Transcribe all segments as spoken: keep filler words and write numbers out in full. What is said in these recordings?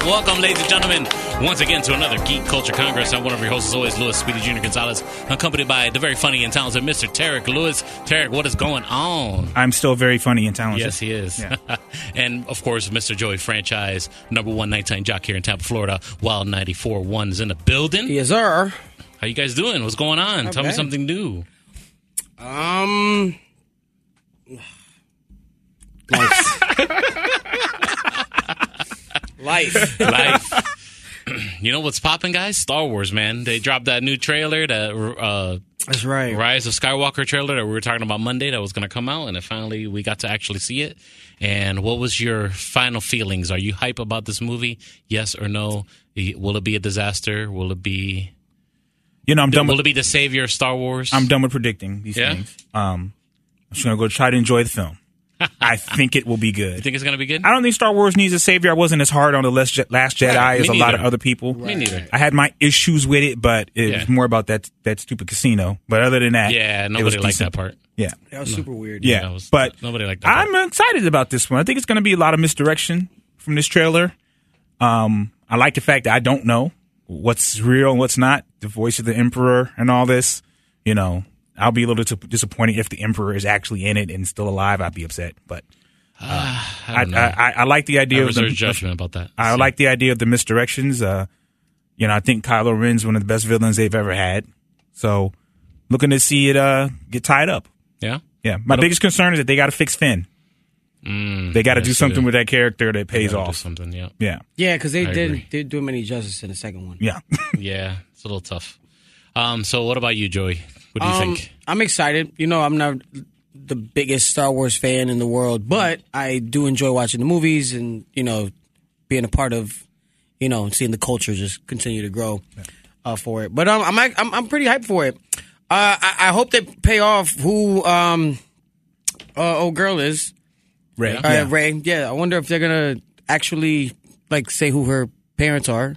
Welcome, ladies and gentlemen, once again to another Geek Culture Congress. I'm one of your hosts, as always, Louis Speedy Junior Gonzalez, accompanied by the very funny and talented Mister Tarek Lewis. Tarek, what is going on? I'm still very funny and talented. Yes, he is. Yeah. And, of course, Mister Joey Franchise, number one nighttime jock here in Tampa, Florida. Wild ninety-four point one is in the building. Yes, sir. How you guys doing? What's going on? Not Tell bad. me something new. Um... Life. Life. Life. You know what's popping, guys? Star Wars, man. They dropped that new trailer, that uh, That's right. Rise of Skywalker trailer that we were talking about Monday that was going to come out, and then finally we got to actually see it. And what was your final feelings? Are you hype about this movie? Yes or no? Will it be a disaster? Will it be... You know, I'm done Will with, it be the savior of Star Wars? I'm done with predicting these Yeah? things. Um, I'm just going to go try to enjoy the film. I think it will be good. You think it's going to be good? I don't think Star Wars needs a savior. I wasn't as hard on The Last Je- Last Jedi Right, as me a lot neither. of other people. Me neither. I had my issues with it, but it Yeah. was more about that that stupid casino. But other than that, Yeah, it nobody was liked decent. that part. Yeah. That was super weird. Yeah, that was- but nobody liked that part. I'm excited about this one. I think it's going to be a lot of misdirection from this trailer. Um, I like the fact that I don't know what's real and what's not. The voice of the Emperor and all this. You know, I'll be a little dis- disappointed if the Emperor is actually in it and still alive. I'd be upset. But uh, I I, don't know. I, I, I like the I idea of the reserve judgment about that. I So, like the idea of the misdirections. Uh, you know, I think Kylo Ren's one of the best villains they've ever had. So, looking to see it uh, get tied up. Yeah? Yeah, my But- biggest concern is that they got to fix Finn. Mm, They got to yes, do something they with that character that They pays gotta do off. something, yeah. Yeah, Yeah, because they I didn't agree. didn't do him any justice in the second one. yeah. Yeah, it's a little tough. Um, so what about you, Joey? What do you Um, think? I'm excited. You know, I'm not the biggest Star Wars fan in the world, but I do enjoy watching the movies and, you know, being a part of, you know, seeing the culture just continue to grow uh, for it. But um, I'm, I'm I'm pretty hyped for it. Uh, I, I hope they pay off who um, uh, old girl is. Ray. Uh, Yeah. Ray. Yeah, I wonder if they're gonna actually like say who her parents are.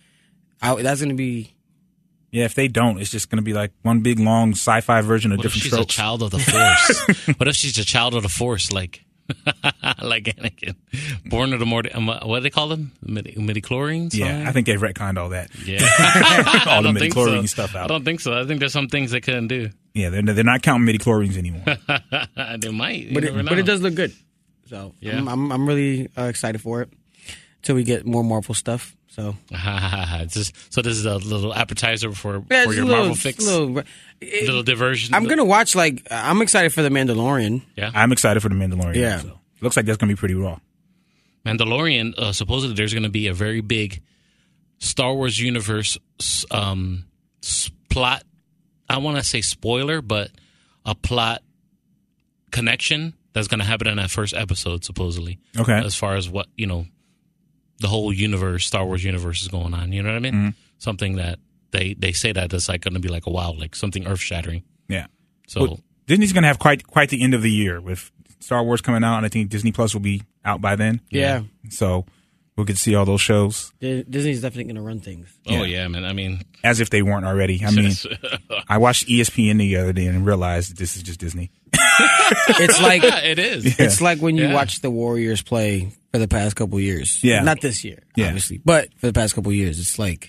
I, that's gonna be. Yeah, if they don't, it's just going to be like one big long sci-fi version of What if different she's strokes. a child of the Force? What if she's a child of the Force, like like Anakin, born of the more? Um, what do they call them? Midi- midichlorians? Yeah, I think they've retconned all that. Yeah, all I the don't think midichlorian so. stuff I out. don't think so. I think there's some things they couldn't do. Yeah, they're they're not counting midichlorians anymore. They might, you But never it, know. but it does look good. So Yeah. I'm, I'm I'm really uh, excited for it till we get more Marvel stuff. So It's just- so this is a little appetizer for, Yeah, for it's your a little, Marvel fix, little, little diversion. I'm gonna watch like I'm excited for the Mandalorian. yeah. I'm excited for the Mandalorian. Yeah. So. Looks like that's going to be pretty raw. Mandalorian, uh, supposedly there's going to be a very big Star Wars universe um, s- plot. I want to say spoiler, but a plot connection that's going to happen in that first episode, supposedly. Okay. As far as what, you know, the whole universe, Star Wars universe is going on. You know what I mean? Mm-hmm. Something that they, they say that it's like going to be like a wow, like something earth shattering. Yeah. So, Well, Disney's going to have quite quite the end of the year with Star Wars coming out, and I think Disney Plus will be out by then. Yeah, So we'll get to see all those shows Di- Disney's definitely gonna run things. oh, yeah, man. I mean, as if they weren't already. I mean, I watched E S P N the other day and realized that this is just Disney. It's like it is. it's like when you Yeah. watch the Warriors play for the past couple years. Yeah. not this year, Yeah. obviously, but for the past couple years, it's like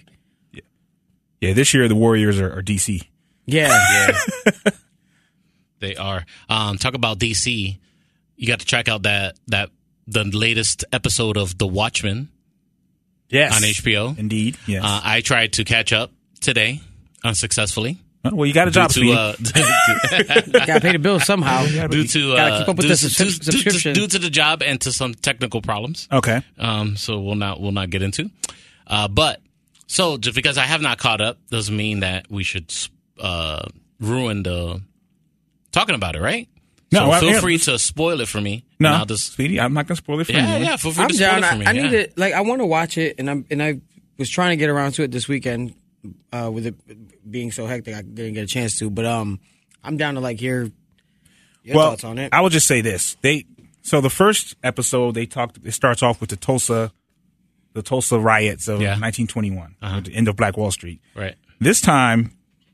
Yeah, this year the Warriors are, are D C. yeah, yeah. They are. Um, talk about D C. You got to check out that that the latest episode of The Watchmen Yes. on H B O. Indeed. Yes. Uh, I tried to catch up today unsuccessfully. Oh, well, you got a job, due Speedy. to, uh, Gotta pay the bills somehow. due to Gotta uh, keep up with due, the to- subscri- due- due to- subscription. due to the job and to some technical problems. okay. Um, so we'll not we'll not get into. Uh, but so just because I have not caught up doesn't mean that we should uh, ruin the talking about it, right? No, so I- feel yeah, free to spoil it for me. No, and I'll just Speedy, I'm not going to spoil it for yeah you. yeah. Feel free I'm to spoil down. it for I, me. I yeah. need to like I want to watch it, and I'm and I was trying to get around to it this weekend. Uh, with it being so hectic, I didn't get a chance to. But um, I'm down to like hear your well, thoughts on it. I will just say this: they so the first episode they talked. It starts off with the Tulsa, the Tulsa riots of Yeah. nineteen twenty-one, Uh-huh. at the end of Black Wall Street. Right. This time,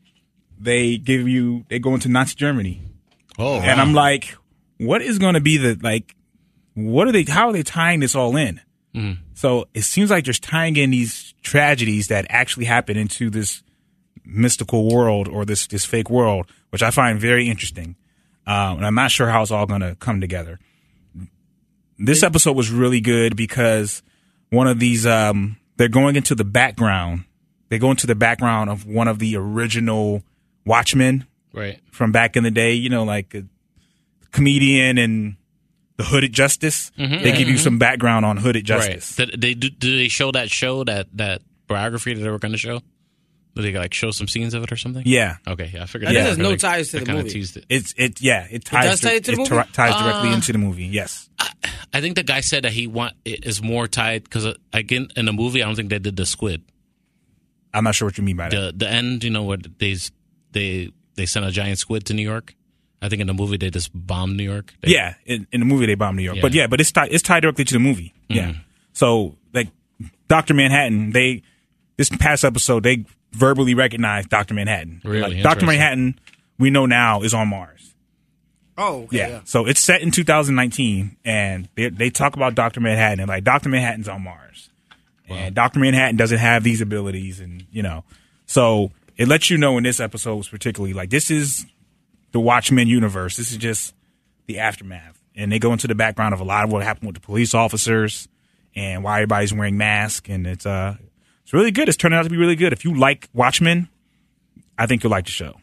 they give you they go into Nazi Germany, Oh, and I'm like, what is going to be the like? What are they? How are they tying this all in? Mm. So it seems like just tying in these tragedies that actually happen into this mystical world or this this fake world, which I find very interesting. Um, and I'm not sure how it's all going to come together. This episode was really good because one of these, um, they're going into the background. They go into the background of one of the original Watchmen Right. from back in the day, you know, like a comedian and the Hooded Justice. Mm-hmm. They give you some background on Hooded Justice. Right. Did they do, did they show that show that that biography that they were going to show? Did they like show some scenes of it or something? Yeah. Okay. Yeah, I figured. I think that there's no they- ties to they the kinda movie. teased it. It's it yeah it ties does tie into the it movie? ties directly Uh, into the movie. Yes. I think the guy said that he want it is more tied because again in the movie I don't think they did the squid. I'm not sure what you mean by that. The the end, you know, where they they they sent a giant squid to New York. I think in the movie they just bombed New York. They, Yeah, in, in the movie they bombed New York, Yeah. but yeah, but it's tied it's tied directly to the movie. Yeah. So like Doctor Manhattan, they this past episode they verbally recognized Doctor Manhattan. Really? Like, Doctor Interesting. Manhattan, we know now is on Mars. Oh, okay, Yeah. yeah. So it's set in two thousand nineteen, and they they talk about Doctor Manhattan and like Doctor Manhattan's on Mars, and Doctor Manhattan doesn't have these abilities, and you know, so it lets you know in this episode particularly like this is the Watchmen universe. This is just the aftermath, and they go into the background of a lot of what happened with the police officers and why everybody's wearing masks, and it's uh it's really good. It's turning out to be really good. If you like Watchmen, I think you'll like the show.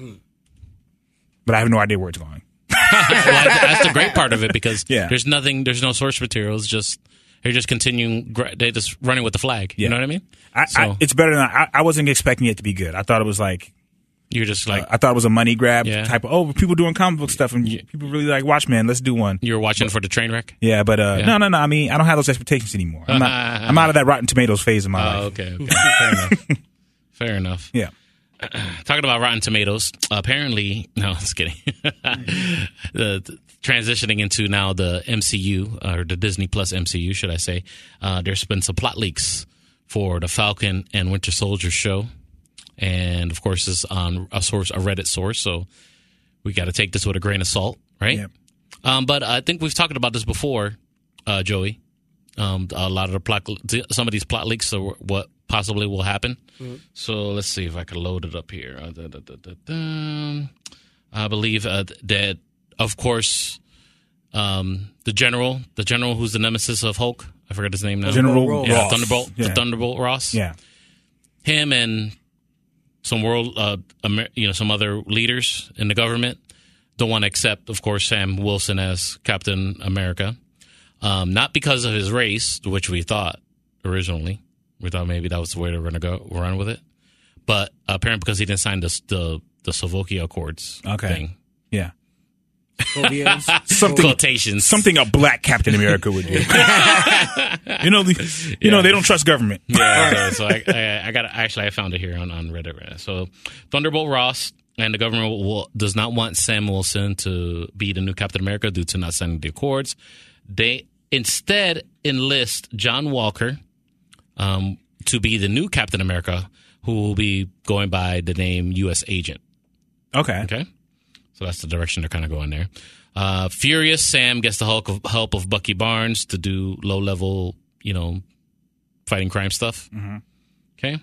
But I have no idea where it's going. Well, that's that's the great part of it because Yeah. there's nothing, there's no source material. It's just they're just continuing. gra- They're just running with the flag. You Yeah. know what I mean? I, So I, it's better than I, I wasn't expecting it to be good. I thought it was like you're just like I thought it was a money grab Yeah. type of oh people doing comic book stuff and people really like Watchmen. Let's do one. you're watching for the train wreck. Yeah, but uh, Yeah. no, no, no. I mean, I don't have those expectations anymore. I'm, not, I'm out of that Rotten Tomatoes phase of my Oh, life. okay. okay. Fair enough. Fair enough. Yeah. Talking about Rotten Tomatoes, apparently, no, just kidding. the, the- transitioning into now the M C U or the Disney Plus M C U, should I say? Uh, there's been some plot leaks for the Falcon and Winter Soldier show, and of course, it's on a source, a Reddit source. So we got to take this with a grain of salt, right? Yep. Um, but I think we've talked about this before, uh, Joey. Um, a lot of the plot, some of these plot leaks are what possibly will happen. So let's see if I can load it up here. Uh, da, da, da, da, da. I believe uh, that, of course, um, the general, the general who's the nemesis of Hulk, I forget his name now. General Ross. yeah, Ross. Thunderbolt, Yeah. the Thunderbolt Ross. Yeah. Him and some world, uh, Amer- you know, some other leaders in the government don't want to accept, of course, Sam Wilson as Captain America. Um, not because of his race, which we thought originally. We thought maybe that was the way they were going to go run with it. But apparently because he didn't sign the the, the Sokovia Accords Okay. thing. Yeah. Soviets. Something Quotations. something a black Captain America would do. you know, the, you know they don't trust government. Yeah, so, so I, I, I got actually I found it here on, on Reddit. So Thunderbolt Ross and the government will, does not want Sam Wilson to be the new Captain America due to not signing the Accords. They instead enlist John Walker um, to be the new Captain America, who will be going by the name U S Agent. Okay. Okay, so that's the direction they're kind of going there. Uh, Furious Sam gets the help of, help of Bucky Barnes to do low level, you know, fighting crime stuff. Okay.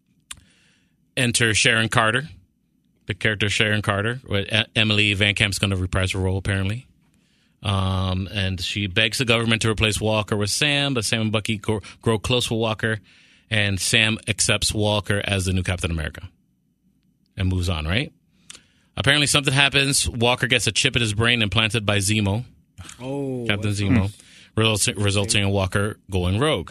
Enter Sharon Carter, the character Sharon Carter. E- Emily Van Camp's going to reprise her role apparently. Um, and she begs the government to replace Walker with Sam, but Sam and Bucky grow, grow close with Walker, and Sam accepts Walker as the new Captain America and moves on, right? Apparently something happens. Walker gets a chip in his brain implanted by Zemo, Oh, Captain Zemo, resulting, resulting in Walker going rogue.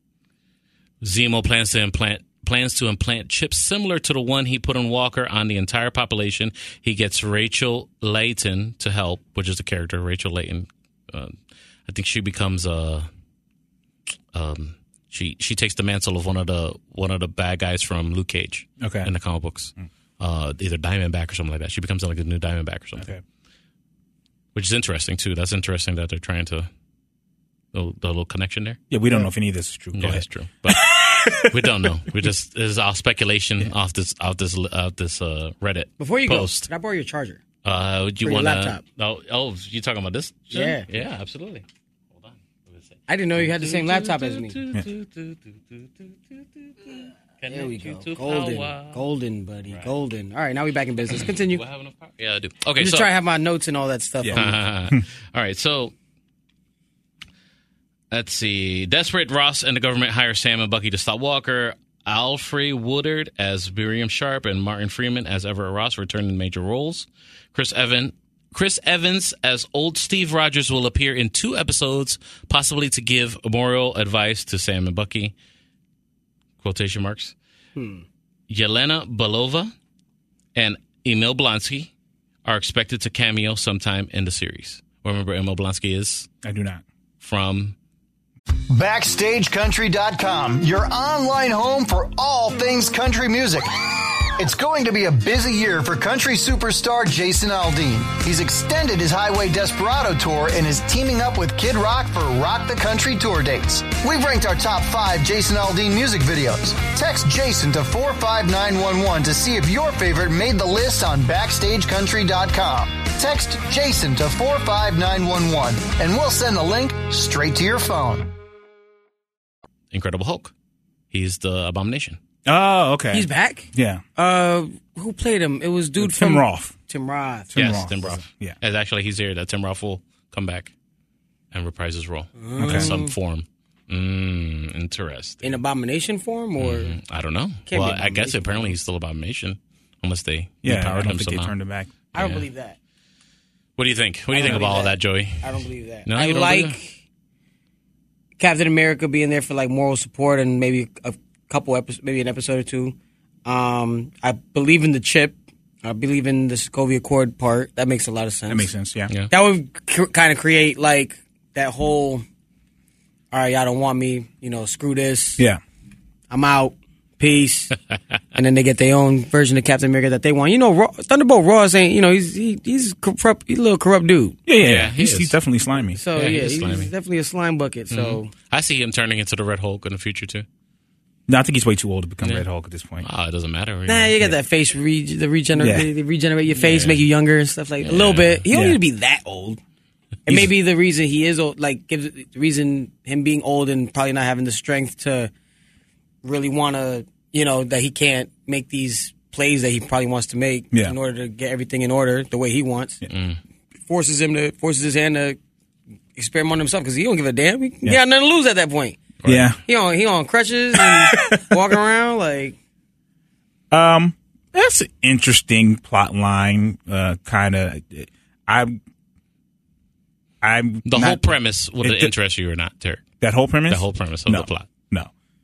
Zemo plans to implant plans to implant chips similar to the one he put on Walker on the entire population. He gets Rachel Layton to help, which is the character Rachel Layton. Uh, I think she becomes a. Um, she she takes the mantle of one of the one of the bad guys from Luke Cage. Okay. In the comic books, uh, either Diamondback or something like that. She becomes like a new Diamondback or something, Okay. which is interesting too. That's interesting that they're trying to the, the little connection there. Yeah, we don't know if any of this is true. Go Yeah, ahead. that's true. But we don't know. We just this is all speculation off this off this off this uh, Reddit Before you post. go, can I borrow your charger? Uh, do you For your want to? laptop. Oh, oh, you talking about this? Yeah. yeah, absolutely. Hold on. Let me see. I didn't know you had the same laptop as me. There There we go. Golden. Golden, buddy. Right. Golden. All right, now we back in business. Continue. Do I have enough power? Yeah, I do. Okay, I'm just so, trying to have my notes and all that stuff. Yeah. All right, so let's see. Desperate, Ross and the government hire Sam and Bucky to stop Walker. Alfre Woodard as Miriam Sharp and Martin Freeman as Everett Ross return in major roles. Chris Evans. Chris Evans as old Steve Rogers will appear in two episodes, possibly to give moral advice to Sam and Bucky. Quotation marks. Hmm. Yelena Belova and Emil Blonsky are expected to cameo sometime in the series. Remember Emil Blonsky is? I do not. From Backstage Country dot com, your online home for all things country music. It's going to be a busy year for country superstar Jason Aldean. He's extended his Highway Desperado tour and is teaming up with Kid Rock for Rock the Country tour dates. We've ranked our top five Jason Aldean music videos. Text Jason to four five nine one one to see if your favorite made the list on Backstage Country dot com. Text Jason to four five nine one one and we'll send the link straight to your phone. Incredible Hulk. He's the Abomination. Oh, okay. He's back? Yeah. Uh, who played him? It was dude Tim from... Roth. Tim Roth. Tim yes, Roth. Tim Roth. Yeah. As actually, he's here. That Tim Roth will come back and reprise his role Okay. in some form. Mm, interesting. In Abomination form, or... Mm, I don't know. Can't well, be I guess Abomination apparently form. he's still Abomination, unless they Yeah, I depowered don't him think somehow. they turned him back. I don't Yeah. believe that. What do you think? What do I you think don't about all believe that, Joey? I don't believe that. No, I you don't believe like Captain America being there for like moral support and maybe a couple episodes, maybe an episode or two. Um, I believe in the chip. I believe in the Sokovia Accord part. That makes a lot of sense. That makes sense, yeah. Yeah. That would c- kind of create like that whole, all right, y'all don't want me, you know, screw this. Yeah. I'm out. Peace. And then they get their own version of Captain America that they want. You know, Ro- Thunderbolt Ross ain't, you know, he's he, he's corrupt, he's a little corrupt dude. Yeah, yeah, Yeah, he he's, is. he's definitely slimy. So Yeah, yeah, he is he's slimy. definitely a slime bucket. So I see him turning into the Red Hulk in the future, too. No, I think he's way too old to become Yeah. Red Hulk at this point. Oh, it doesn't matter. nah, you got that face re- the regenerate, Yeah. they regenerate your face, Yeah. make you younger and stuff like a little bit. He don't Yeah. need to be that old. And He's- maybe the reason he is old, like, gives the reason him being old and probably not having the strength to really want to, you know, that he can't make these plays that he probably wants to make Yeah. in order to get everything in order the way he wants. Forces him to forces his hand to experiment on himself because he don't give a damn. He, he Yeah. got nothing to lose at that point. Yeah. He on he on crutches and walking around like. Um, that's an interesting plot line. Uh, kind of. I'm. I'm The not- whole premise, would it- it interest you or not, Terry? That whole premise. The whole premise of no, the plot. No.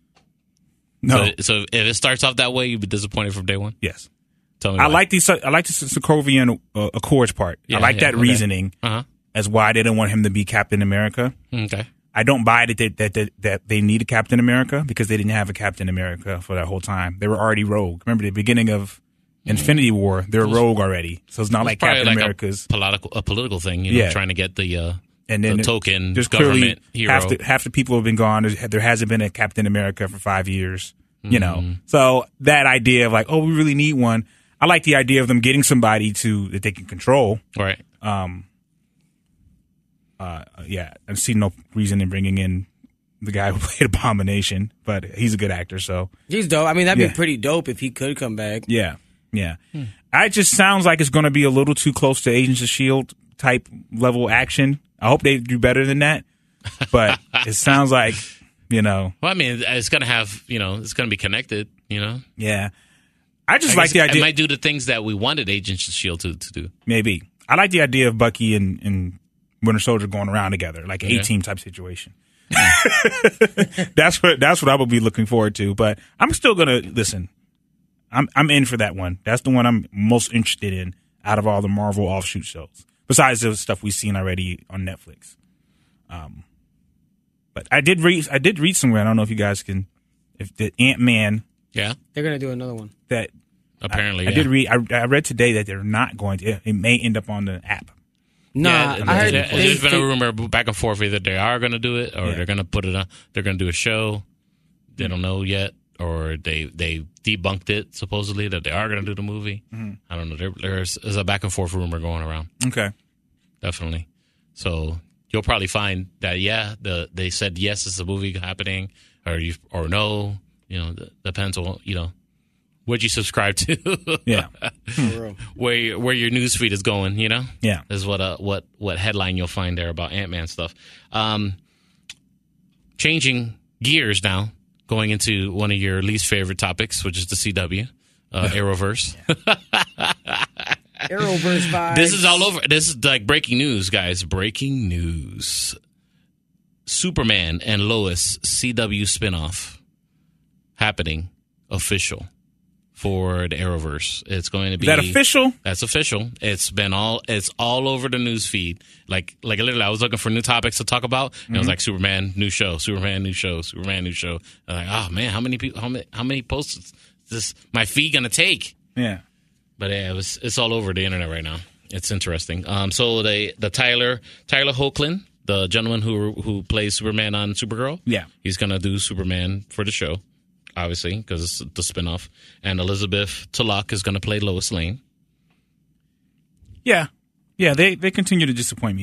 No. So, so if it starts off that way, you'd be disappointed from day one? yes. Tell me I why. like these. I like the Sokovian uh, Accords part. Yeah, I like yeah, that okay. reasoning Uh-huh. as why they didn't want him to be Captain America. Okay. I don't buy that they, that, that that they need a Captain America because they didn't have a Captain America for that whole time. They were already rogue. Remember the beginning of Infinity War? They were rogue already. So it's not like Probably Captain like America's. a political, a political thing, you know, Yeah. trying to get the, uh, And then the token there's government clearly hero. half the, half the people have been gone. There's, there hasn't been a Captain America for five years. You know, Mm-hmm. so that idea of like, oh, we really need one. I like the idea of them getting somebody to that they can control. right. Uh, yeah, I see no reason in bringing in the guy who played Abomination, but he's a good actor, so He's dope. I mean, that'd Yeah. be pretty dope if he could come back. yeah, yeah. It just sounds like it's going to be a little too close to Agents of S H I E L D type level action. I hope they do better than that, but it sounds like, you know, Well, I mean, it's going to have, you know, it's going to be connected, you know? yeah. I just I like guess the it idea. might do the things that we wanted Agents of S H I E L D to, to do. Maybe I like the idea of Bucky and, and Winter Soldier going around together, like an Yeah. A team type situation. that's what that's what I would be looking forward to. But I'm still gonna listen. I'm I'm in for that one. That's the one I'm most interested in out of all the Marvel offshoot shows, besides the stuff we've seen already on Netflix. Um, but I did read I did read somewhere. I don't know if you guys can, if the Ant-Man Yeah. They're gonna do another one. that Apparently, I, I yeah. did read. I, I read today that they're not going to. It, it may end up on the app. Nah, Yeah, I heard there- they, there's been they- a rumor back and forth either they are going to do it or Yeah. they're going to put it on. They're going to do a show. They don't know yet, or they they debunked it supposedly that they are going to do the movie. I don't know. There, there's, there's a back and forth rumor going around. Okay. Definitely. So you'll probably find that yeah, the they said yes, it's a movie happening, or you or no. You know, depends on you know what you subscribe to. Yeah, where where your news feed is going. You know, yeah, is what uh what what headline you'll find there about Ant-Man stuff. Um, changing gears now, going into one of your least favorite topics, which is the C W uh, Arrowverse. Arrowverse vibes. This is all over. This is like breaking news, guys. Breaking news. Superman and Lois C W spinoff happening, official for the Arrowverse. It's going to be Is that official? That's official. It's been all. It's all over the news feed. Like like literally, I was looking for new topics to talk about, and mm-hmm. it was like Superman new show, Superman new show, Superman new show. I'm like, oh man, how many people? How many? How many posts is this my feed gonna take? Yeah. But yeah, it was, it's all over the internet right now. It's interesting. Um, so they, the Tyler Tyler Hoechlin, the gentleman who who plays Superman on Supergirl, yeah, he's gonna do Superman for the show, obviously because it's the spinoff. And Elizabeth Tulloch is gonna play Lois Lane. Yeah, yeah, they they continue to disappoint me.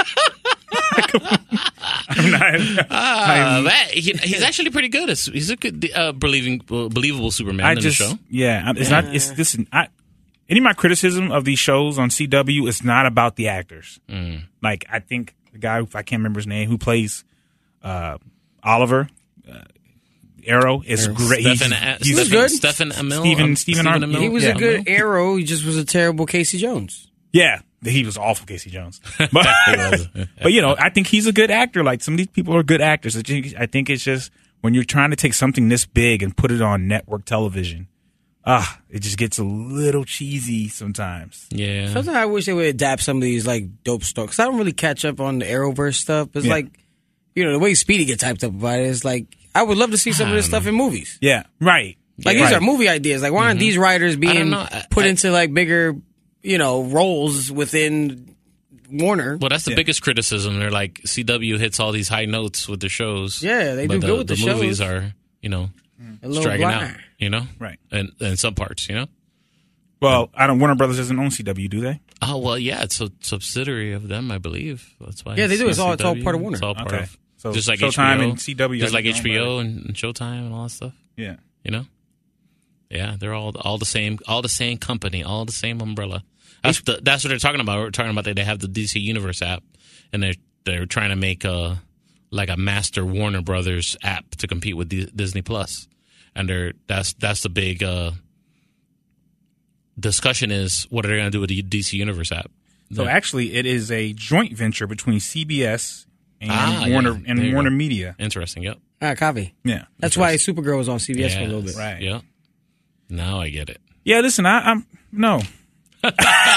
I'm not, uh, that, he, he's actually pretty good. It's, he's a good, uh, believing, uh, believable Superman I in just, the show. Yeah, it's yeah. not. It's listen. I, any of my criticism of these shows on C W is not about the actors. Mm. Like I think the guy, I can't remember his name, who plays uh, Oliver uh, Arrow is Arrow. great. Stephen, he's, he's he's was good. Stephen Amell. Stephen, um, Stephen, Stephen Ar- Amell. He was yeah. a good Arrow. He just was a terrible Casey Jones. Yeah, he was awful, Casey Jones. But, but you know, I think he's a good actor. Like some of these people are good actors. I think, I think it's just when you're trying to take something this big and put it on network television, ah, it just gets a little cheesy sometimes. Yeah. Sometimes I wish they would adapt some of these like dope stories. Because I don't really catch up on the Arrowverse stuff. It's Yeah. like, you know, the way Speedy gets hyped up about it is like, I would love to see some of this stuff in movies. Yeah, right. Like yeah. these right. are movie ideas. Like why aren't these writers being know. I- put I- into like bigger, you know, roles within Warner? Well, that's the Yeah. biggest criticism. They're like, C W hits all these high notes with the shows. Yeah, they but do the, good with the, the movies shows. are, you know, A little dragging blah. out, you know? Right. And in some parts, you know? Well, I don't. Warner Brothers doesn't own C W, do they? Oh, well, yeah, it's a subsidiary of them, I believe. That's why. Yeah, they do. It's all- it's all C W. part of Warner. It's all part Okay. of, So just like Showtime H B O. and C W Just like are owned H B O and, and Showtime and all that stuff, Yeah. you know? Yeah, they're all all the same, all the same company, all the same umbrella. That's the, that's what they're talking about. We're talking about that they have the D C Universe app, and they're they're trying to make a like a master Warner Brothers app to compete with D- Disney Plus, and they're that's that's the big uh, discussion is what are they going to do with the D C Universe app? So The- actually, it is a joint venture between C B S and Ah, Warner yeah. and There you Warner go. Media. Interesting. Yep. Ah, copy. Yeah. That's why Supergirl was on C B S for a little bit. Right. Yep. Now I get it. Yeah. Listen, I, I'm no. But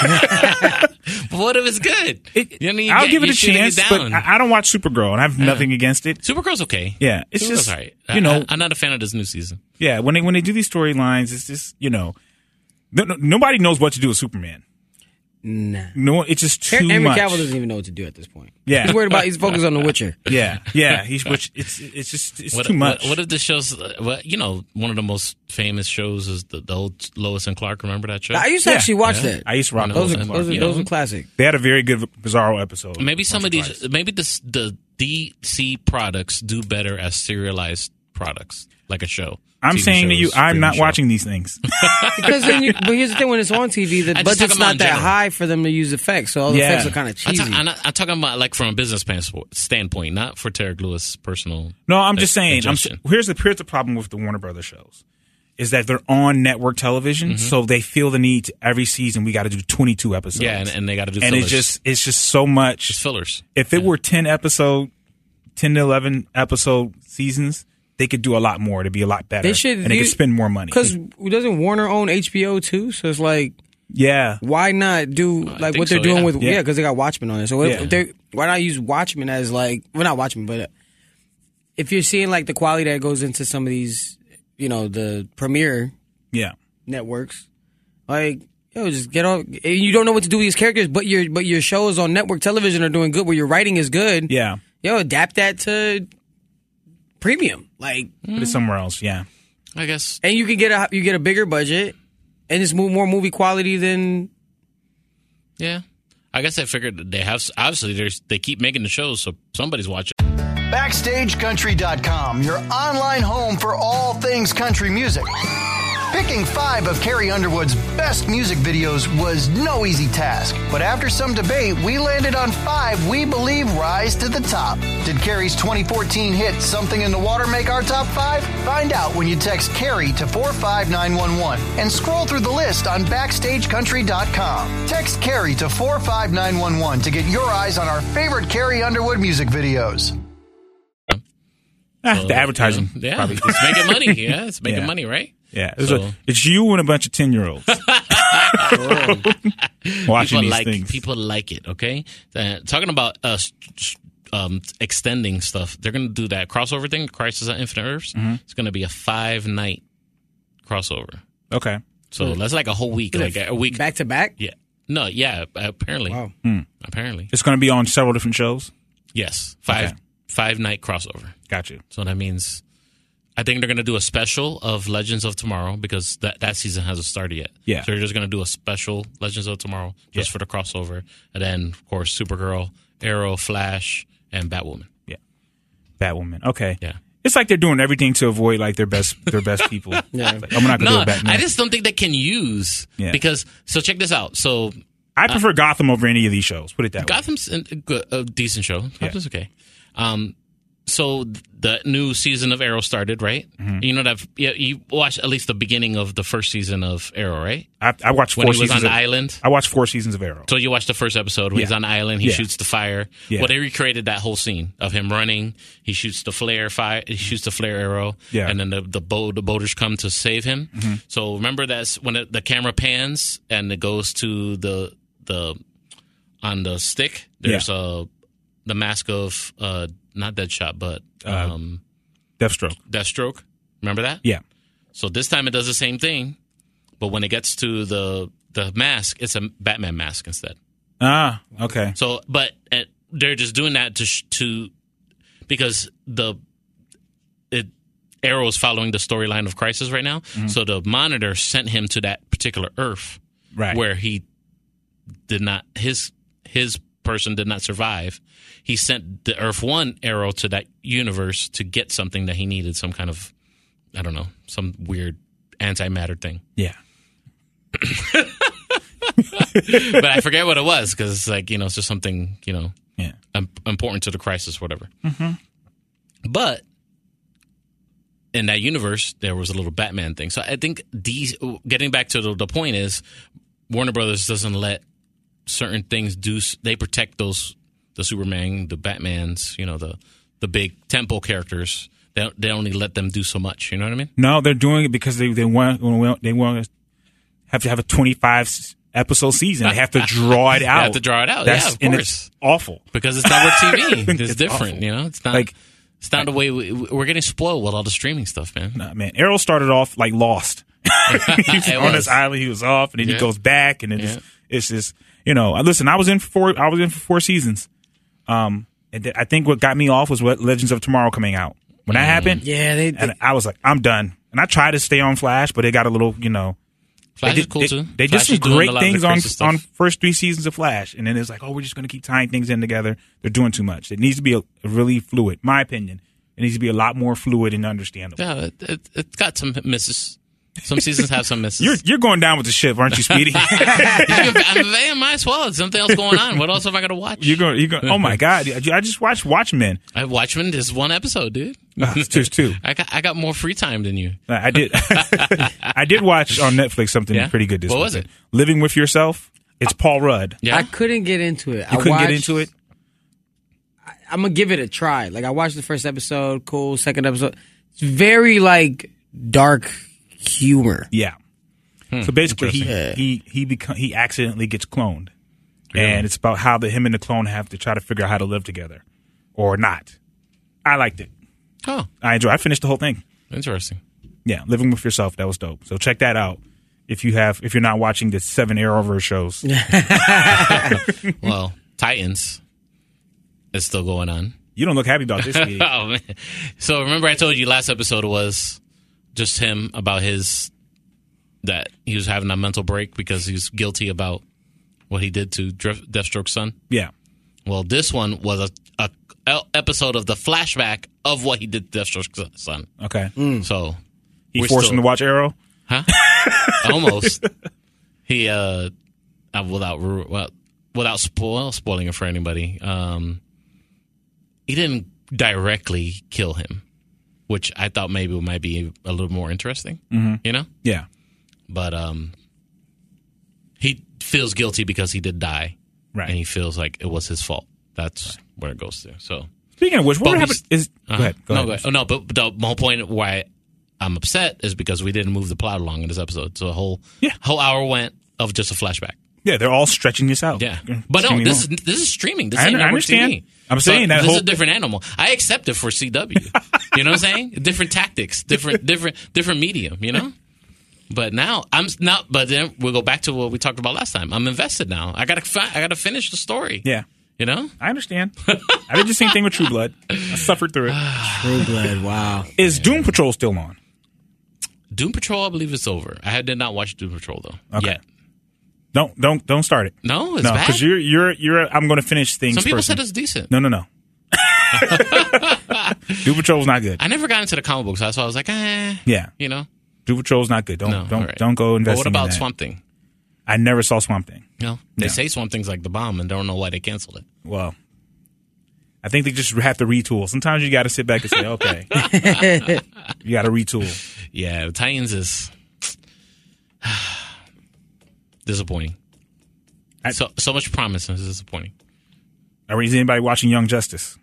what if it's good? It, You know, you I'll get- give it you a shooting chance, it but down. I, I don't watch Supergirl, and I have nothing against it. Supergirl's okay. Yeah, it's Supergirl's just all right. you know, I, I'm not a fan of this new season. yeah. When they when they do these storylines, it's just you know, no, no, nobody knows what to do with Superman. Nah. No, it's just too Henry much. Cavill doesn't even know what to do at this point. Yeah. He's worried about. He's focused on The Witcher. Yeah, yeah. He's which it's it's just it's What, too much. What, what if the show's? Well, you know, one of the most famous shows is the, the old Lois and Clark. Remember that show? I used to Yeah. actually watch Yeah. that. I used to rock know, Those those. are and- those are, you those know. are classic. They had a very good Bizarro episode. Maybe some of once or these, twice. maybe this the D C products do better as serialized products, like a show. I'm T V saying to you, shows, I'm streaming not show. watching these things. Because then you, but here's the thing: when it's on T V, the I just budget's talk about not in that general. high for them to use effects, so all the Yeah. effects are kind of I'm, cheesy. ta- I'm, not, I'm talking about like from a business pan- standpoint, not for Tarek Lewis' personal. No, I'm just uh, saying. I'm, ingestion. here's the here's the problem with the Warner Brothers shows, is that they're on network television, Mm-hmm. so they feel the need to, every season we got to do twenty-two episodes. Yeah, and, and they got to do and fillers. it's just it's just so much. It's fillers. If it were ten episode, ten to eleven episode seasons, they could do a lot more. It'd be a lot better. They should- and they you- could spend more money. Because doesn't Warner own H B O too? So it's like, yeah, why not do I like think what they're so, doing yeah. with Yeah. yeah? Because they got Watchmen on it. So if Yeah. they why not use Watchmen as like well not Watchmen, but uh, if you're seeing like the quality that goes into some of these, you know, the premiere yeah, networks, like yo, just get off. and You don't know what to do with these characters, but your but your shows on network television are doing good. Where your writing is good. yeah. Yo, adapt that to premium, like, Put it somewhere else. Yeah, I guess. and you can get a you get a bigger budget, and it's mo- more movie quality than. Yeah. I guess I figured they have. Obviously, there's they keep making the shows, so somebody's watching. Backstage Country dot com, your online home for all things country music. Picking five of Carrie Underwood's best music videos was no easy task, but after some debate, we landed on five we believe rise to the top. Did Carrie's twenty fourteen hit Something in the Water make our top five? Find out when you text Carrie to four five nine one one and scroll through the list on Backstage Country dot com. Text Carrie to four five nine one one to get your eyes on our favorite Carrie Underwood music videos. Ah, So, the advertising. you know, yeah, probably. it's making money. Yeah, it's making Yeah. money, right? Yeah, it's, So- a, it's you and a bunch of ten year olds watching people these like things. people like it. Okay, uh, talking about us um, extending stuff, they're going to do that crossover thing, Crisis on Infinite Earths. Mm-hmm. It's going to be a five night crossover. Okay, So that's like a whole week, like a week. Back to back? Yeah, no, yeah. Apparently, Wow. apparently, it's going to be on several different shows. yes. Five Okay. five night crossover. Got you. So that means. I think they're going to do a special of Legends of Tomorrow because that, that season hasn't started yet. Yeah. So they're just going to do a special Legends of Tomorrow just Yeah. for the crossover. And then, of course, Supergirl, Arrow, Flash, and Batwoman. Yeah, Batwoman. Okay. Yeah. It's like they're doing everything to avoid like their best their best people. Yeah. Like, I'm not gonna No, do a Batman. I just don't think they can use Yeah. because. So check this out. So I prefer Gotham over any of these shows. Put it that way. Gotham's a, good, a decent show. Yeah. Gotham's okay. Um, so the new season of Arrow started, right? Mm-hmm. You know that yeah, you watched at least the beginning of the first season of Arrow, right? I, I watched When four he was on seasons. the of, island. I watched four seasons of Arrow. So you watched the first episode when Yeah. he's on the island, he Yeah. shoots the fire. Yeah. Well, they recreated that whole scene of him running. He shoots the flare fire. He shoots the flare arrow. Yeah. And then the the, boat, the boaters come to save him. Mm-hmm. So remember that's when it, the camera pans and it goes to the the on the stick. There's a the mask of uh, not Deadshot, but um, Deathstroke. Deathstroke. Remember that? Yeah. So this time it does the same thing, but when it gets to the the mask, it's a Batman mask instead. Ah. Okay. So, but uh, they're just doing that to sh- to because the it Arrow is following the storyline of Crisis right now. So the Monitor sent him to that particular Earth Right. where he did not his his person did not survive. He sent the Earth One Arrow to that universe to get something that he needed, some kind of I don't know, some weird antimatter thing. Yeah. But I forget what it was because it's like you know it's just something you know. Yeah. um, important to the crisis, whatever. Mm-hmm. But in that universe, there was a little Batman thing. So I think these, getting back to the, the point is, Warner Brothers doesn't let certain things do. They protect those the Superman, the Batmans, you know, the the big tempo characters. They they only let them do so much. You know what I mean? No, they're doing it because they they want they want to have to have a twenty-five episode season. They have to draw it out. have to draw it out. That's, Yeah, of and course. it's awful. Because it's network T V. It's, It's different. awful. You know, it's not Like- it's not the way we, we're getting spoiled with all the streaming stuff, man. Nah, man, Arrow started off like Lost. He's It on was. this island, he was off, and then Yeah. he goes back, and then Yeah. it's, it's just you know. Listen, I was in for four. I was in for four seasons. Um, and th- I think what got me off was what Legends of Tomorrow coming out. When that happened, Yeah, they, they and I was like, I'm done. And I tried to stay on Flash, but it got a little, you know. Flash they is did, cool they, too. They Flash did is some doing great a lot of the things on crazy stuff. on first three seasons of Flash, and then it's like, oh, we're just going to keep tying things in together. They're doing too much. It needs to be a, a really fluid. My opinion, it needs to be a lot more fluid and understandable. Yeah, it, it, it's got some misses. Some seasons have some misses. You're you're going down with the ship, aren't you, Speedy? I might as well. There's something else going on. What else have I got to watch? You're going. You're going. Oh my God! I just watched Watchmen. I Watchmen is one episode, dude. Uh, there's two. I got I got more free time than you. I did. I did watch on Netflix something Yeah? pretty good this What week. was it? Living with Yourself. It's Paul Rudd. Yeah, I couldn't get into it. You I couldn't watched, get into it. I'm gonna give it a try. Like I watched the first episode, cool. Second episode, it's very like dark humor. Yeah. So basically, he Interesting. he he become he accidentally gets cloned, and it's about how the him and the clone have to try to figure out how to live together, or not. I liked it. oh, I enjoyed. I finished the whole thing. interesting. Yeah, Living with Yourself. That was dope. So check that out if you have if you're not watching the seven Arrowverse shows. Well, Titans is still going on. You don't look happy about this. Speedy. Oh man! So remember, I told you last episode was just him about his that he was having a mental break because he was guilty about what he did to Def- Deathstroke's son. Yeah. Well, this one was a, a episode of the flashback of what he did to Deathstroke's son. Okay. So He we're forced still- him to watch Arrow? Huh? Almost. He uh, uh without ru- well, without spoil spoiling it for anybody. Um, he didn't directly kill him, which I thought maybe might be a little more interesting. Mm-hmm. You know, Yeah. but um, he feels guilty because he did die, Right. and he feels like it was his fault. That's where it goes to. So. Speaking of which, what But happened we- is... Go Uh-huh. ahead. Go no, ahead. go ahead. Oh, no, but the whole point why I'm upset is because we didn't move the plot along in this episode. So the whole Yeah. whole hour went of just a flashback. Yeah, they're all stretching this out. Yeah, but no, Stringing this is on. this is streaming. This I ain't under- I network understand. T V. I'm saying that this whole- is a different animal. I accept it for C W. You know what I'm saying? Different tactics, different different different medium. You know. But now I'm not. But then we'll go back to what we talked about last time. I'm invested now. I gotta fi- I gotta finish the story. Yeah. You know. I understand. I did the same thing with True Blood. I suffered through it. True Blood. Wow. Is Doom Patrol still on? Doom Patrol, I believe it's over. I did not watch Doom Patrol though Okay. yet. Don't don't don't start it. No, it's No, bad. because you're you're you're. I'm going to finish things. Some people person. said it's decent. No, no, no. Doom Patrol's not good. I never got into the comic books, so I was like, eh. Yeah, You know. Doom Patrol's not good. Don't No, don't all right. don't go But invest. what in about that. Swamp Thing? I never saw Swamp Thing. No, they No. say Swamp Thing's like the bomb, and don't know why they canceled it. Well, I think they just have to retool. Sometimes you got to sit back and say, okay, you got to retool. Yeah, Titans is disappointing. I- so so much promise and it's disappointing. Or is anybody watching Young Justice?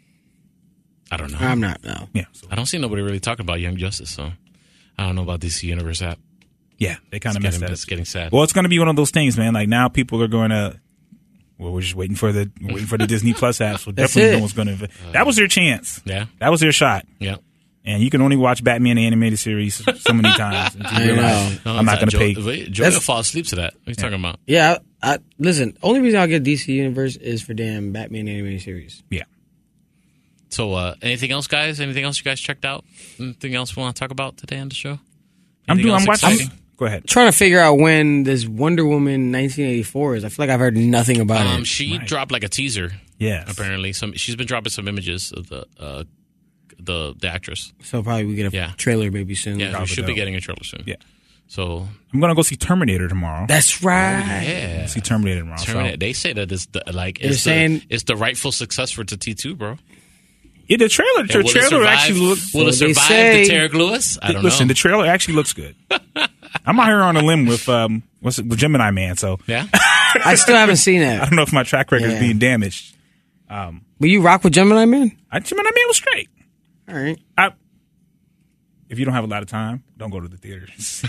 I don't know. I'm not. No. Yeah, so, I don't see nobody really talking about Young Justice, so I don't know about D C Universe app. yeah, they kind It's of messed getting, that. it's getting sad. Well, it's going to be one of those things, man. Like now, people are going to. Well, we're just waiting for the waiting for the Disney Plus app. So That's definitely it. no one's going to. That was their chance. Yeah, That was their shot. yeah. And you can only watch Batman the animated series so many times until you I realize know. I'm not going to pay. Wait, Joey will That's- fall asleep to that. What are you talking about? Yeah. I, I listen. Only reason I'll get D C Universe is for damn Batman animated series. Yeah. So, uh, anything else, guys? Anything else you guys checked out? Anything else we want to talk about today on the show? I'm Anything doing. I'm else watching. exciting? Go ahead. Trying to figure out when this Wonder Woman nineteen eighty-four is. I feel like I've heard nothing about Um, it. she Right. dropped like a teaser. Yes. Apparently, some she's been dropping some images of the uh, the the actress. So probably we get a Yeah. trailer maybe soon. Yeah, we Probably should be dope. getting a trailer soon. Yeah. So I'm going to go see Terminator tomorrow. That's right. yeah, see Terminator tomorrow. so- Terminator. They say that it's the like They're it's saying- the, it's the rightful successor to T two, bro. Yeah, the trailer. And The will it trailer survive- actually looks. Will it So they survive say- the Tarek Lewis? I don't Listen, know. the trailer actually looks good. I'm out here on a limb with um, what's it, with Gemini Man. So yeah, I still haven't seen I it. don't know if my track record is Yeah. being damaged. But you rock with Gemini Man? I, Gemini Man was great. All right. I, if you don't have a lot of time, don't go to the theaters.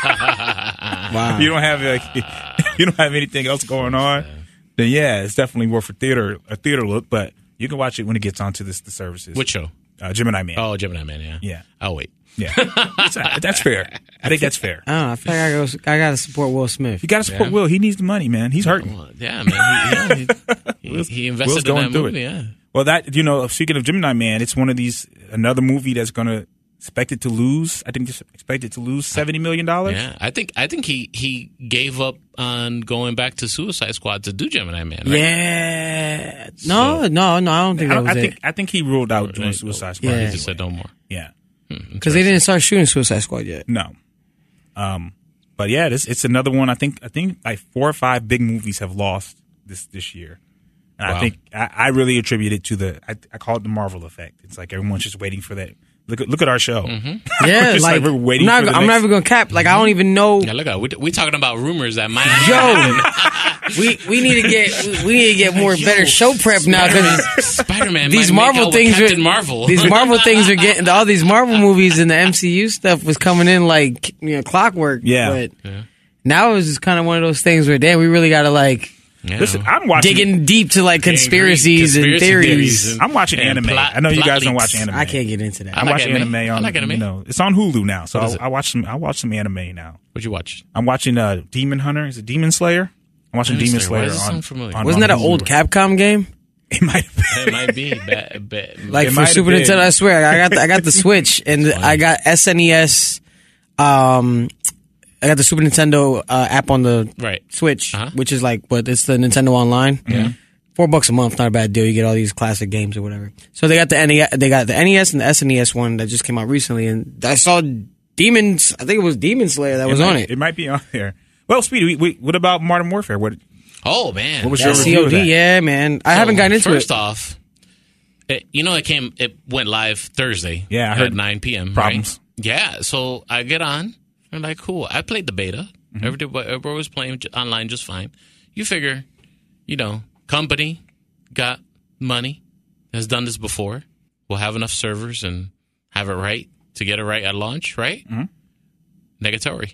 Wow. If you don't have like, if you don't have anything else going on, then yeah, it's definitely worth a theater a theater look. But you can watch it when it gets onto this the services. which show? uh, Gemini Man? Oh, Gemini Man. Yeah, Yeah. I'll wait. Yeah, that's, that's fair. I think that's fair. I don't know. I feel like I, go, I gotta support Will Smith. You got to support Yeah. Will. He needs the money, man. He's hurting. Well, yeah, man. He, yeah, he, he, Will's- he Will's invested in going that through movie. it. Yeah. Well, that you know, speaking of Gemini Man, it's one of these another movie that's going to expected to lose. I think just expected to lose seventy million dollars. Yeah, I think I think he, he gave up on going back to Suicide Squad to do Gemini Man. Right? Yeah. No, no, no. I don't think I, that was I it. think I think he ruled out doing Right. Suicide Squad. Yeah. He anyway. just said no more. Yeah, Because they didn't start shooting Suicide Squad yet. no. Um, but yeah, this it's another one. I think I think like four or five big movies have lost this this year. And Wow. I think I, I really attribute it to the I, I call it the Marvel effect. It's like everyone's just waiting for that. Look at look at our show. Mm-hmm. Yeah, Just like, like we're waiting I'm, for not, the I'm next- never gonna cap. Like I don't even know. Yeah, look at we we talking about rumors that might. Yo, we we need to get we, we need to get more better show prep now because Spider Man. these might Marvel make out things with Captain are Marvel. These Marvel things are getting all these Marvel movies and the M C U stuff was coming in like you know clockwork. Yeah. but Yeah. now it's just kind of one of those things where damn, we really got to like Yeah. Listen, I'm watching. digging deep to like conspiracies and Conspiracy theories. theories and- I'm watching and anime. plot- I know you plot guys don't leaks. watch anime. I can't get into that. I I like watch anime. anime on. I like anime. You know, it's on Hulu now, so What is I, it? I watch some. I watch some anime now. What'd you watch? I'm watching uh, Demon Hunter. Is it Demon Slayer? I'm watching Demon Demon Slayer. Why Slayer, does it on, sound familiar? on. Wasn't on that an Hulu. old Capcom game? It might have been. It might be. Ba- ba- Like It for might have Super been. Nintendo, I swear, I got the, I got the Switch and I got S N E S. Um, I got the Super Nintendo uh, app on the Right. Switch, Uh-huh. which is like what it's the Nintendo Online. Yeah. Four bucks a month, not a bad deal. You get all these classic games or whatever. So they got the N E S, they got the N E S and the S N E S one that just came out recently, and I saw Demons. I think it was Demon Slayer that was might, on it. It might be on there. Well, Speedy, we, we, what about Modern Warfare? What, Oh man, what was That your review of C O D, that? yeah, man. I So, haven't gotten into first it. off, it, you know, it came, it went live Thursday. Yeah, I at heard nine p.m. problems. Right? Yeah, so I get on. I'm like, cool. I played the beta. Mm-hmm. Everybody, everybody was playing j- online just fine. You figure, you know, company got money, has done this before. We'll have enough servers and have it right to get it right at launch, right? Mm-hmm. Negatory.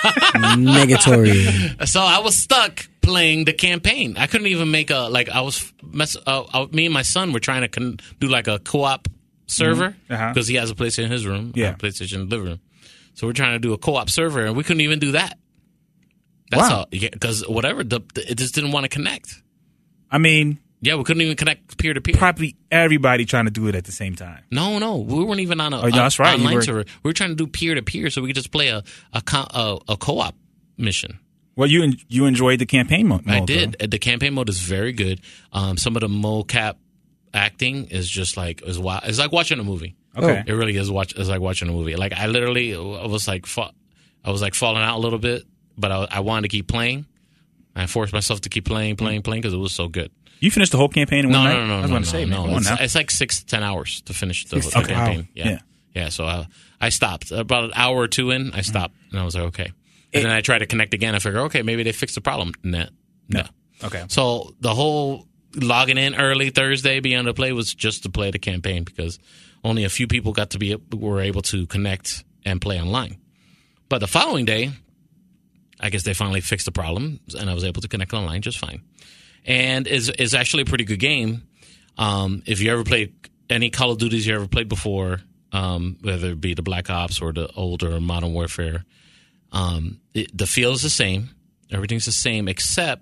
Negatory. So I was stuck playing the campaign. I couldn't even make a like. I was mess. Uh, I, me and my son were trying to con- do like a co-op server because Uh-huh. he has a PlayStation in his room, Yeah. a PlayStation in the living room. So we're trying to do a co-op server, and we couldn't even do that. That's Wow. how. Yeah, because whatever, the, the, it just didn't want to connect. I mean, Yeah, we couldn't even connect peer to peer. probably everybody trying to do it at the same time. No, no, we weren't even on a, Oh, yeah, that's a- right. You online were- server. We were trying to do peer to peer, so we could just play a a, co- a, a co-op mission. Well, you en- you enjoyed the campaign mo- mode. I did. though. The campaign mode is very good. Um, some of the mocap acting is just like is wild. It's like watching a movie. Okay. It really is. Watch. It's like watching a movie. Like I literally, I was like, fa- I was like falling out a little bit, but I, I wanted to keep playing. I forced myself to keep playing, playing, playing because it was so good. You finished the whole campaign in No, one no, night? no, no, I was no, going to say, no, man, no. come on It's, now. it's like six to ten hours to finish the, Six the to ten campaign. hours. Yeah. Yeah. yeah, So uh, I stopped about an hour or two in. I stopped and I was like, okay. And then I tried to connect again. I figured, okay, maybe they fixed the problem. No, no. Okay. So the whole logging in early Thursday, being able to play, was just to play the campaign because only a few people got to be were able to connect and play online. But the following day, I guess they finally fixed the problem, and I was able to connect online just fine. And is is actually a pretty good game. Um, if you ever played any Call of Duties you ever played before, um, whether it be the Black Ops or the older Modern Warfare, um, it, the feel is the same. Everything's the same except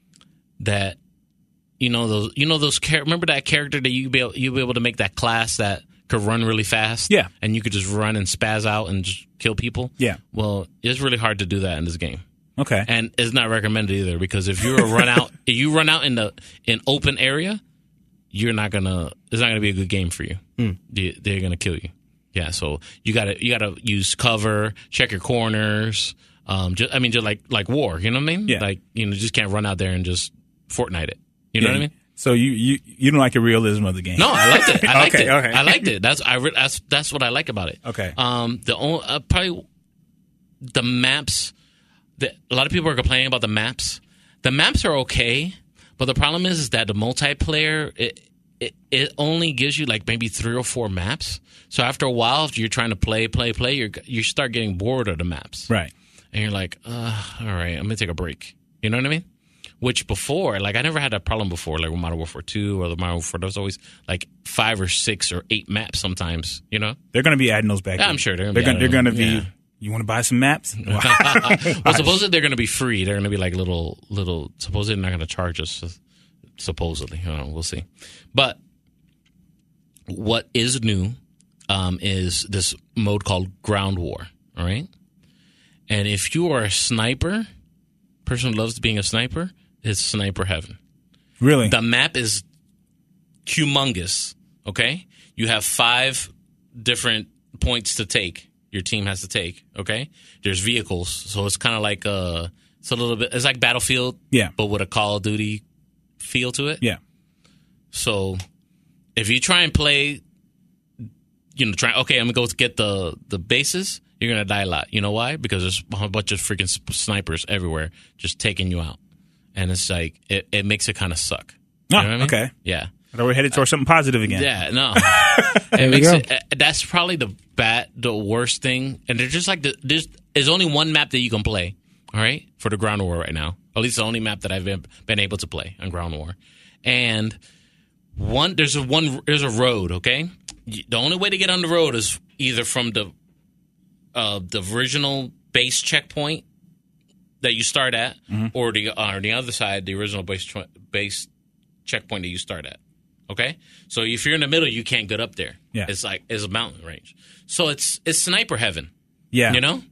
that you know those you know those char- remember that character that you be able, you be able to make that class that could run really fast. Yeah. and you could just run and spaz out and just kill people. Yeah. Well, it's really hard to do that in this game. Okay. And it's not recommended either because if you run out, if you run out in the in open area, you're not gonna. It's not gonna be a good game for you. Mm. They, they're gonna kill you. Yeah, so you gotta you gotta use cover, check your corners. Um, just I mean, just like like war. You know what I mean? Yeah. Like you know, just can't run out there and just Fortnite it. You know Yeah. what I mean? So you, you, you don't like the realism of the game? No, I liked it. I liked Okay, it. okay. I liked it. That's I. Re- that's that's what I like about it. Okay. Um, the only uh, probably the maps. The, a lot of people are complaining about the maps. The maps are okay, but the problem is, is that the multiplayer it, it it only gives you like maybe three or four maps. So after a while, if you're trying to play, play, play, you you start getting bored of the maps, Right. and you're like, uh, all right, I'm gonna take a break. You know what I mean? Which before, like I never had that problem before, like with Modern Warfare two or the Modern Warfare. There was always like five or six or eight maps sometimes. You know? They're going to be adding those back. Yeah, in. I'm sure they're gonna they're be gonna, they're adding going to them, be. yeah. You want to buy some maps? Well, supposedly they're going to be free. They're going to be like little, little. Supposedly they're not going to charge us. Supposedly, I don't know, we'll see. But what is new um, is this mode called Ground War. All right, and if you are a sniper, person who loves being a sniper, it's sniper heaven. Really? The map is humongous. Okay, you have five different points to take. Your team has to take. Okay, there's vehicles, so it's kind of like uh it's a little bit. It's like Battlefield, Yeah. but with a Call of Duty feel to it. Yeah. So if you try and play, you know, try okay, I'm gonna go get the the bases. You're gonna die a lot. You know why? Because there's a bunch of freaking sp- snipers everywhere just taking you out, and it's like it, it makes it kind of suck. You Oh, know what I mean? okay. Yeah. I thought we're headed towards something positive again. Yeah, no. There it you makes go. it, uh, that's probably the bad, the worst thing. And they're just like the, there's there's only one map that you can play. All right, for the Ground War right now. At least the only map that I've been, been able to play on Ground War. And one there's a one there's a road. Okay, the only way to get on the road is either from the uh, the original base checkpoint that you start at, Mm-hmm. or the uh, or the other side, the original base ch- base checkpoint that you start at. Okay, so if you're in the middle, you can't get up there. Yeah. It's like it's a mountain range, so it's it's sniper heaven. Yeah. You know,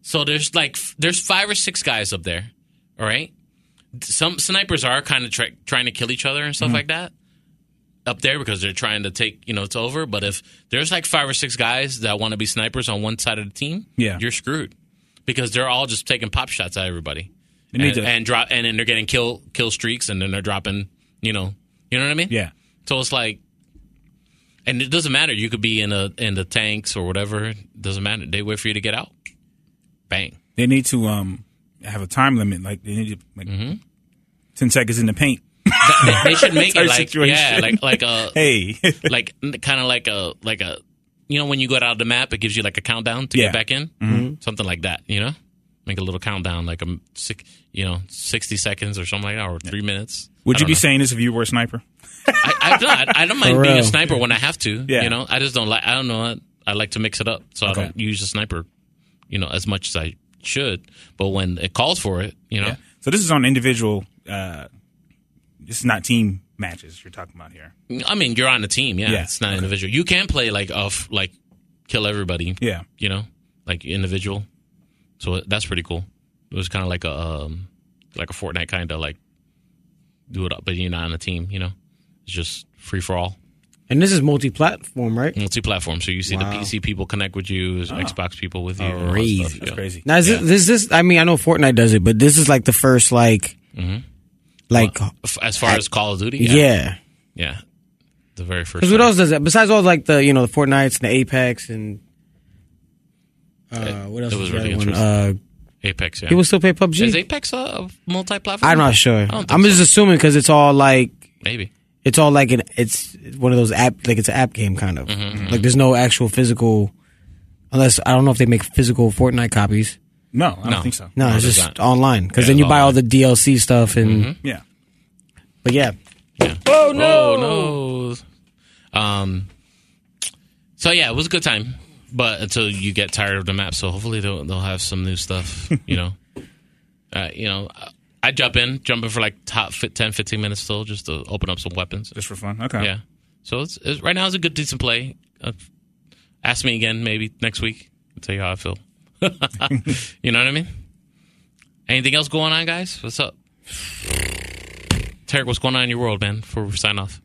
So there's like f- there's five or six guys up there. All right. Some snipers are kind of tra- trying to kill each other and stuff Mm-hmm. like that up there because they're trying to take, you know, it's over. But if there's like five or six guys that want to be snipers on one side of the team, Yeah. you're screwed because they're all just taking pop shots at everybody They need and, to- and drop, and then they're getting kill kill streaks, and then they're dropping, you know, you know what I mean? Yeah. So it's like, and it doesn't matter. You could be in a in the tanks or whatever. It doesn't matter. They wait for you to get out. Bang. They need to um have a time limit. Like they need to like Mm-hmm. ten seconds in the paint. They, they should make Type it like situation. yeah, like like a Hey. like kind of like a like a you know when you go out of the map, it gives you like a countdown to Yeah. get back in, mm-hmm. something like that. You know, make a little countdown, like a six, you know, sixty seconds or something like that, or three minutes. Would I you don't be know. saying this if you were a sniper? I, I don't. I don't mind For being a real. sniper when I have to. Yeah. You know, I just don't like. I don't know. I like to mix it up, so Okay. I don't use a sniper, you know, as much as I should. But when it calls for it, you know, Yeah. So this is on individual. Uh, this is not team matches you're talking about here. I mean, you're on the team. Yeah, Yeah. it's not individual. You can play like off, like kill everybody. Yeah. You know, like individual. So that's pretty cool. It was kind of like a um, like a Fortnite kind of like do it up, but you're not on a team. You know, it's just free for all. And this is multi-platform, right? Multi-platform, so you see Wow. the P C people connect with you, Xbox people with you. and all that Crazy. stuff, That's yeah. crazy. Now, is Yeah. this, this, this, I mean, I know Fortnite does it, but this is like the first, like, like, F- As far as Call of Duty, yeah. yeah, yeah, the very first. Because what one. else does that? Besides all like the, you know, the Fortnites and the Apex and uh, what else it was was the really other one? Uh, Apex, yeah. people still play P U B G. Is Apex a multi-platform? I'm not sure. I don't think I'm just so. assuming because it's all like Maybe. it's all like an it's one of those app like it's an app game kind of Mm-hmm, like there's no actual physical unless I don't know if they make physical Fortnite copies. No, I don't No. think so. No, No, it's there's just not. online because Yeah, then you it's buy all online. the D L C stuff and Yeah. but yeah. Yeah. Oh no! Oh no! Um. So yeah, it was a good time, but until you get tired of the map. So hopefully they'll they'll have some new stuff. You know, uh, you know, I jump in, jump in for like top fit, ten, fifteen minutes still, just to open up some weapons. Just for fun. Okay. Yeah. So it's, it's right now it's a good decent play. Uh, ask me again maybe next week. I'll tell you how I feel. You know what I mean? Anything else going on, guys? What's up? Tarek, what's going on in your world, man, before we sign off?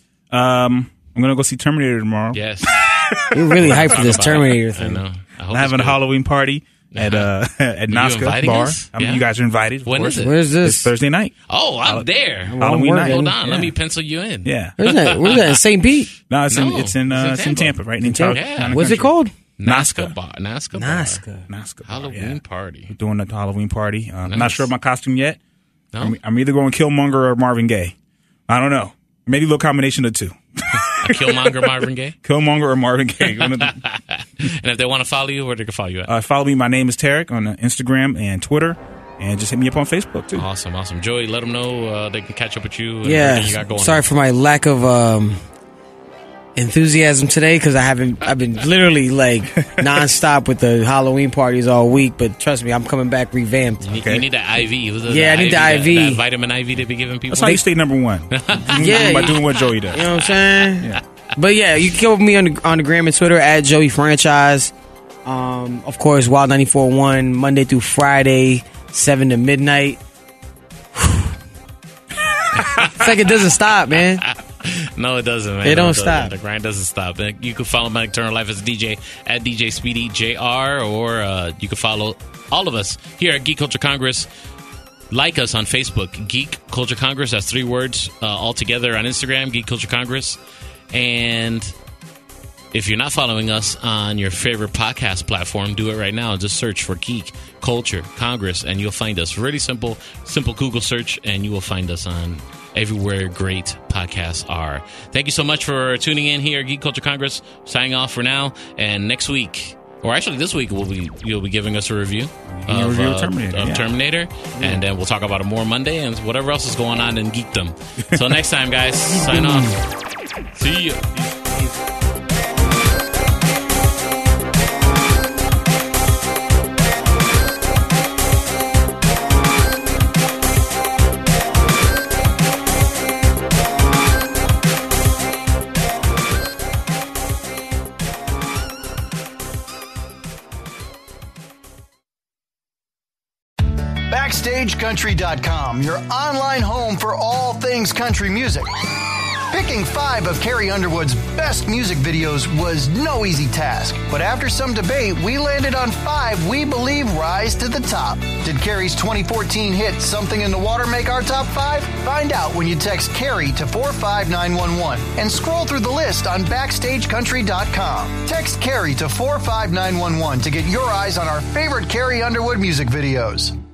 Um, I'm gonna go see Terminator tomorrow. Yes. You're really hyped for this About it. Terminator I thing. know. I hope I'm it's having a good. Halloween party at uh at you Nazca inviting bar. us? I mean, Yeah. you guys are invited. Of When course. is it? Where's It's this? Thursday night. Oh, I'm there. Halloween working. night. Hold on. Let Yeah. me pencil you in. Yeah. Where's that? Where's that? In Saint Pete? No, it's in No, it's in uh, it's it's in in Tampa. Tampa, right in Tampa. Yeah. Town and What's it Country. called? Nazca Nazca. bar. Nazca bar. Nazca. Nazca. bar, Halloween yeah. party. Doing the Halloween party. Um, I'm not Nice. sure of my costume yet. No? I'm, I'm either going Killmonger or Marvin Gaye. I don't know. Maybe a little combination of the two. A Killmonger Marvin Gaye. Killmonger or Marvin Gaye. One of the- And if they want to follow you, where they can follow you at? uh, follow me. My name is Tarek on uh, Instagram and Twitter, and just hit me up on Facebook too. Awesome, awesome. Joey, let them know uh, they can catch up with you. And Yeah. everything you got going Sorry on. for my lack of um, enthusiasm today because I haven't. I've been literally like nonstop with the Halloween parties all week. But trust me, I'm coming back revamped. You, Okay. you need that I V. Was it Yeah, I need the that- I V. That, vitamin I V they be giving people. That's how you stay number one. Yeah, by you- doing what Joey does. You know what I'm saying? But yeah, you can go with me on the on the gram and Twitter at Joey Franchise. Um, of course, Wild ninety-four point one Monday through Friday, seven to midnight. It's like it doesn't stop, man. No, it doesn't, man. It don't No, stop. The grind doesn't stop. And you can follow my Eternal Life as a D J at D J Speedy J R, or uh, you can follow all of us here at Geek Culture Congress. Like us on Facebook, Geek Culture Congress. That's three words uh, all together on Instagram, Geek Culture Congress. And if you're not following us on your favorite podcast platform, do it right now. Just search for Geek Culture Congress, and you'll find us. Really simple, simple Google search, and you will find us on everywhere great podcasts are. Thank you so much for tuning in here, Geek Culture Congress. Signing off for now, and next week, or actually this week, we'll be you'll be giving us a review a of, review of uh, Terminator, of yeah. Terminator, and then we'll talk about it more Monday and whatever else is going on in geekdom. So next time, guys, sign off. See ya. Backstage Country dot com, your online home for all things country music. Picking five of Carrie Underwood's best music videos was no easy task, but after some debate, we landed on five we believe rise to the top. Did Carrie's twenty fourteen hit Something in the Water make our top five? Find out when you text Carrie to four five nine one one and scroll through the list on Backstage Country dot com. Text Carrie to four five nine one one to get your eyes on our favorite Carrie Underwood music videos.